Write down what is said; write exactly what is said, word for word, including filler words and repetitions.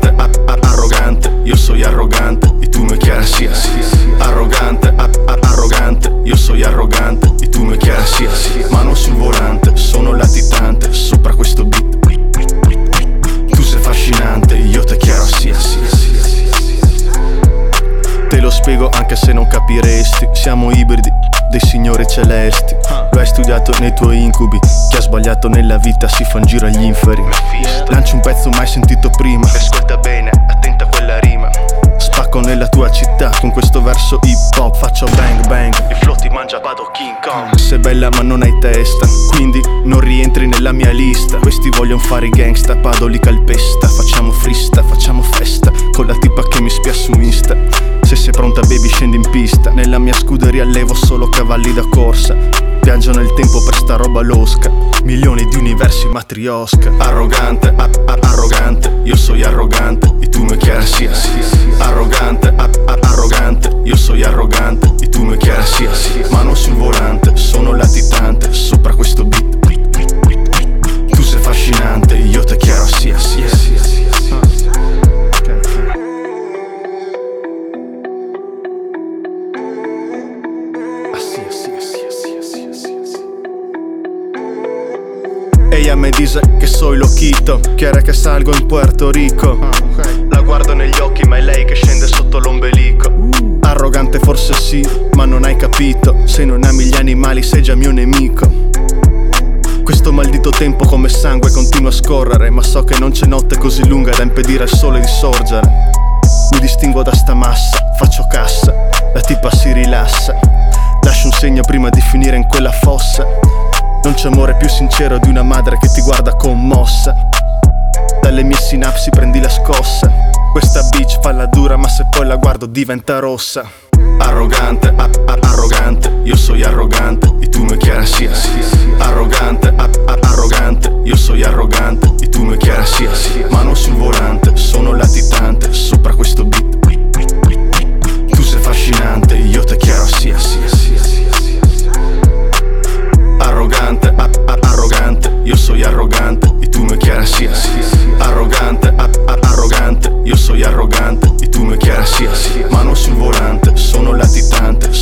Arrogante, a- a- arrogante, io soy arrogante e tu me quieres así, así. Arrogante, a- a- arrogante, io soy arrogante e tu me quieres así, así. Mano sul volante, sono latitante sopra questo beat. Tu sei fascinante, io te quiero así, así, así, así, así. Te lo spiego anche se non capiresti. Siamo ibridi dei signori celesti. Lo hai studiato nei tuoi incubi. Chi ha sbagliato nella vita si fa un giro agli inferi. Lancio un pezzo mai sentito prima. Ascolta bene, attenta a quella rima. Spacco nella tua città con questo verso hip hop. Faccio bang bang, il flow ti mangia, vado King Kong. Sei bella ma non hai testa, quindi non rientri nella mia lista. Questi vogliono fare i gangsta, Pado li calpesta. Facciamo frista, facciamo festa con la tipa che mi spia su Insta. Se sei pronta baby scendi in pista. Nella mia scuderia allevo solo cavalli da corsa. Viaggio nel tempo per sta roba losca. Milioni di universi matriosca. Arrogante, a- a- arrogante, io soy arrogante e tu me quieres así, así. Arrogante, a- a- arrogante, io soy arrogante e tu me quieres así, así. Mano sul volante, sono latitante sopra questo beat. Tu sei fascinante, io te quiero así, así, así, así, así. Ella me dice che soy loquito, quiere che salgo in Puerto Rico. La guardo negli occhi ma è lei che scende sotto l'ombelico. Arrogante forse sì, ma non hai capito. Se non ami gli animali sei già mio nemico. Questo maldito tempo come sangue continua a scorrere, ma so che non c'è notte così lunga da impedire al sole di sorgere. Mi distingo da sta massa, faccio cassa, la tipa si rilassa. Lascio un segno prima di finire in quella fossa. Non c'è amore più sincero di una madre che ti guarda commossa. Dalle mie sinapsi prendi la scossa. Questa bitch fa la dura ma se poi la guardo diventa rossa. Arrogante, a- a- arrogante, io soy arrogante e tu me quieres así, así. Arrogante, a- a- arrogante, io soy arrogante e tu me quieres así, así. Mano sul volante, sono latitante sopra questo beat. Tu sei fascinante, io te quiero así, así, así, así, así, así. Arrogante, a- a- arrogante, io soy arrogante e tu me quieres así, así. Arrogante, a- a- arrogante, io soy arrogante e tu me quieres así, así. Mano sul volante, sono latitante